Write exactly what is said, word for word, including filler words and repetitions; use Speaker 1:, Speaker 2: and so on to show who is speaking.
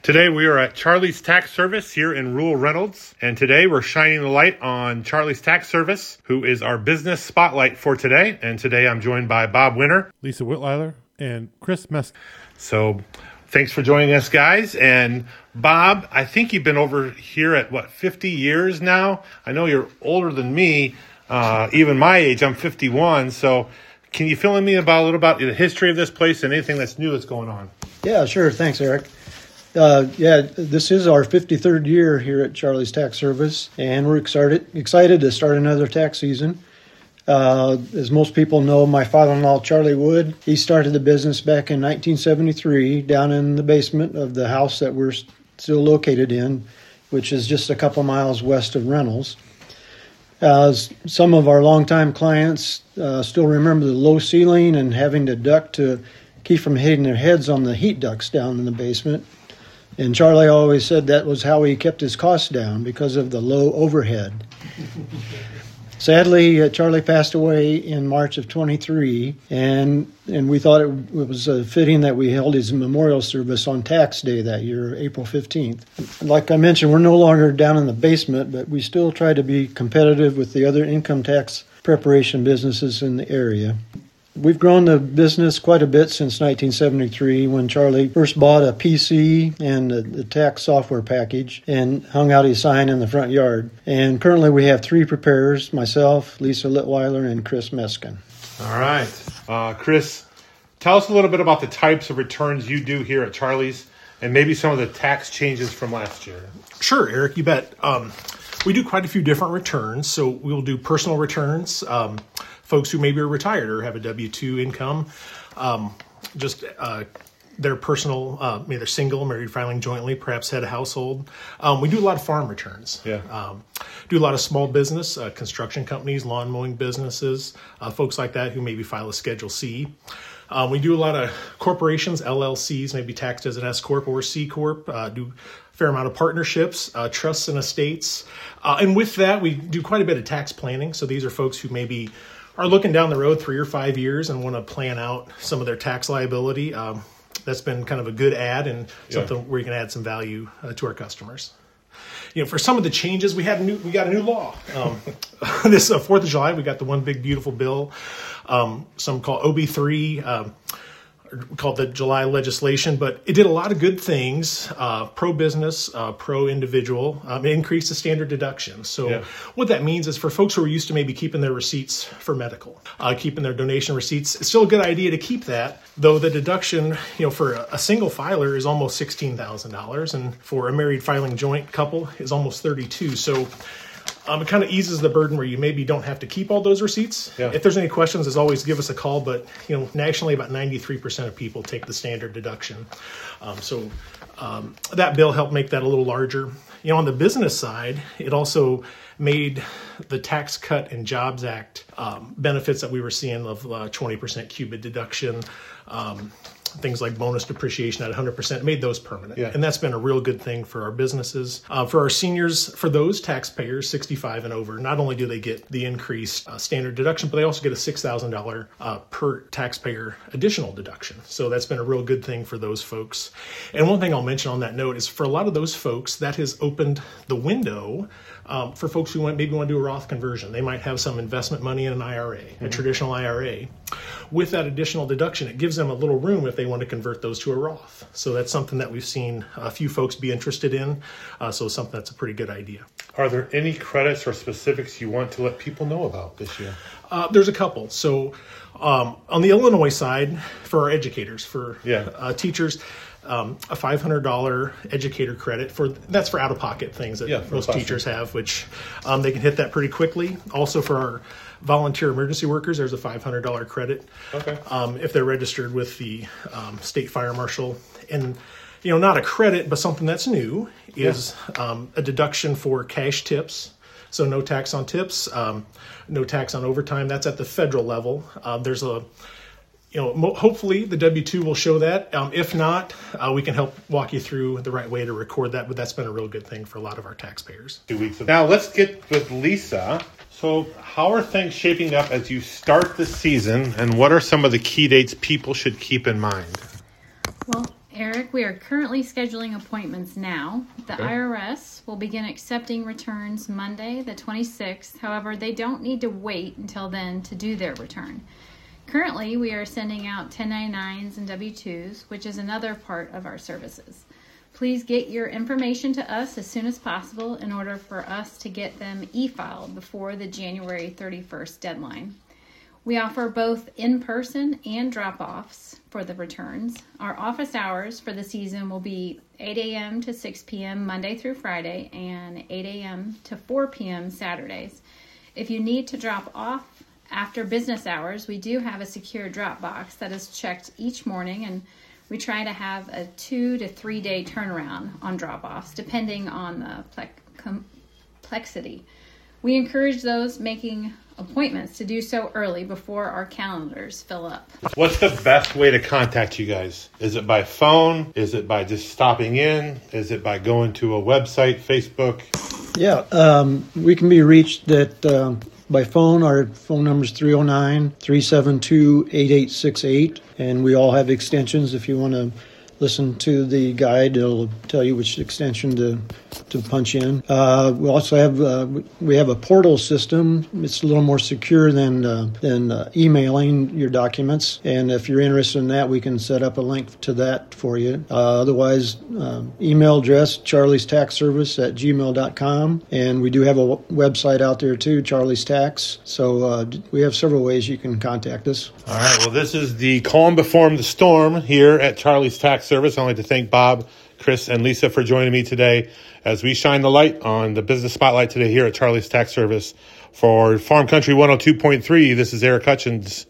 Speaker 1: Today we are at Charlie's Tax Service here in rural Reynolds, and today we're shining the light on Charlie's Tax Service, who is our business spotlight for today. And today I'm joined by Bob Winter,
Speaker 2: Lisa Whitweiler, and Chris Meskin.
Speaker 1: So thanks for joining us, guys. And Bob, I think you've been over here at, what, fifty years now? I know you're older than me, uh, even my age. I'm fifty-one. So can you fill in me about a little about the history of this place and anything that's new that's going on?
Speaker 3: Yeah, sure. Thanks, Eric. Uh, yeah, this is our fifty-third year here at Charlie's Tax Service, and we're excited excited to start another tax season. Uh, as most people know, my father-in-law, Charlie Wood, he started the business back in nineteen seventy-three down in the basement of the house that we're still located in, which is just a couple miles west of Reynolds. Uh, some of our longtime clients uh, still remember the low ceiling and having to duck to keep from hitting their heads on the heat ducts down in the basement. And Charlie always said that was how he kept his costs down, because of the low overhead. Sadly, uh, Charlie passed away in March of twenty-three, and and we thought it, it was uh, fitting that we held his memorial service on tax day that year, April fifteenth. Like I mentioned, we're no longer down in the basement, but we still try to be competitive with the other income tax preparation businesses in the area. We've grown the business quite a bit since nineteen seventy-three, when Charlie first bought a P C and a, the tax software package and hung out his sign in the front yard. And currently we have three preparers, myself, Lisa Litweiler, and Chris Meskin.
Speaker 1: All right. Uh, Chris, tell us a little bit about the types of returns you do here at Charlie's and maybe some of the tax changes from last year.
Speaker 4: Sure, Eric, you bet. Um, we do quite a few different returns. So we'll do personal returns, um, folks who maybe are retired or have a W two income, um, just uh, their personal, uh, maybe they're single, married, filing jointly, perhaps had a household. Um, we do a lot of farm returns.
Speaker 1: Yeah.
Speaker 4: Um, do a lot of small business, uh, construction companies, lawn mowing businesses, uh, folks like that who maybe file a Schedule C. Um, we do a lot of corporations, L L Cs, maybe taxed as an S Corp or C Corp, uh, do a fair amount of partnerships, uh, trusts and estates. Uh, and with that, we do quite a bit of tax planning. So these are folks who maybe are looking down the road three or five years and want to plan out some of their tax liability. Um, that's been kind of a good add and something yeah. where you can add some value uh, to our customers. You know, for some of the changes, we had a new, we got a new law. Um, this uh, Fourth of July, we got the one big beautiful bill. Um, some call O B three. Um, We call it the July legislation, but it did a lot of good things, uh, pro-business, uh, pro-individual. Um, it increased the standard deduction. So yeah. what that means is for folks who are used to maybe keeping their receipts for medical, uh, keeping their donation receipts, it's still a good idea to keep that, though the deduction, you know, for a, a single filer is almost sixteen thousand dollars, and for a married filing joint couple is almost thirty-two thousand dollars. So Um, it kind of eases the burden where you maybe don't have to keep all those receipts. Yeah. If there's any questions, as always, give us a call. But, you know, nationally, about ninety-three percent of people take the standard deduction. Um, so um, that bill helped make that a little larger. You know, on the business side, it also made the Tax Cut and Jobs Act um, benefits that we were seeing of uh, twenty percent Q B I deduction, um, things like bonus depreciation at one hundred percent, made those permanent. Yeah. And that's been a real good thing for our businesses. Uh, for our seniors, for those taxpayers, sixty-five and over, not only do they get the increased uh, standard deduction, but they also get a six thousand dollars uh, per taxpayer additional deduction. So that's been a real good thing for those folks. And one thing I'll mention on that note is for a lot of those folks, that has opened the window um, for folks who want, maybe want to do a Roth conversion. They might have some investment money in an I R A, mm-hmm. a traditional I R A. With that additional deduction, it gives them a little room if they want to convert those to a Roth. So that's something that we've seen a few folks be interested in. Uh, so something that's a pretty good idea.
Speaker 1: Are there any credits or specifics you want to let people know about this year?
Speaker 4: Uh, there's a couple. So um, on the Illinois side, for our educators, for yeah. uh, teachers, um, a five hundred dollars educator credit for that's for out-of-pocket things that yeah, most teachers have, which um, they can hit that pretty quickly. Also for our volunteer emergency workers, there's a five hundred dollars credit.
Speaker 1: Okay.
Speaker 4: Um, if they're registered with the um, state fire marshal. And, you know, not a credit, but something that's new is yeah. um, a deduction for cash tips. So no tax on tips, um, no tax on overtime. That's at the federal level. Uh, there's a, you know, mo- hopefully the W two will show that. Um, if not, uh, we can help walk you through the right way to record that. But that's been a real good thing for a lot of our taxpayers.
Speaker 1: Two weeks. Now let's get with Lisa. So how are things shaping up as you start the season, and what are some of the key dates people should keep in mind?
Speaker 5: Well, Eric, we are currently scheduling appointments now. The
Speaker 1: Okay.
Speaker 5: I R S will begin accepting returns Monday, the twenty-sixth. However, they don't need to wait until then to do their return. Currently, we are sending out ten ninety-nines and W two's, which is another part of our services. Please get your information to us as soon as possible in order for us to get them e-filed before the January thirty-first deadline. We offer both in-person and drop-offs for the returns. Our office hours for the season will be eight a.m. to six p.m. Monday through Friday and eight a.m. to four p.m. Saturdays. If you need to drop off after business hours, we do have a secure drop box that is checked each morning, and we try to have a two to three day turnaround on drop-offs, depending on the plex- complexity. We encourage those making appointments to do so early before our calendars fill up.
Speaker 1: What's the best way to contact you guys? Is it by phone? Is it by just stopping in? Is it by going to a website, Facebook?
Speaker 3: Yeah, um, we can be reached at um, by phone. Our phone number is three oh nine, three seven two, eight eight six eight, and we all have extensions. If you want to listen to the guide, it'll tell you which extension to to punch in. Uh, we also have uh, we have a portal system. It's a little more secure than uh, than uh, emailing your documents. And if you're interested in that, we can set up a link to that for you. Uh, otherwise, uh, email address charlies tax service at gmail dot com. And we do have a w- website out there too, Charlie's Tax. So uh, we have several ways you can contact us.
Speaker 1: All right. Well, this is the calm before the storm here at Charlie's Tax Service. I'd like to thank Bob, Chris, and Lisa for joining me today as we shine the light on the business spotlight today here at Charlie's Tax Service. For Farm Country one oh two point three, this is Eric Hutchins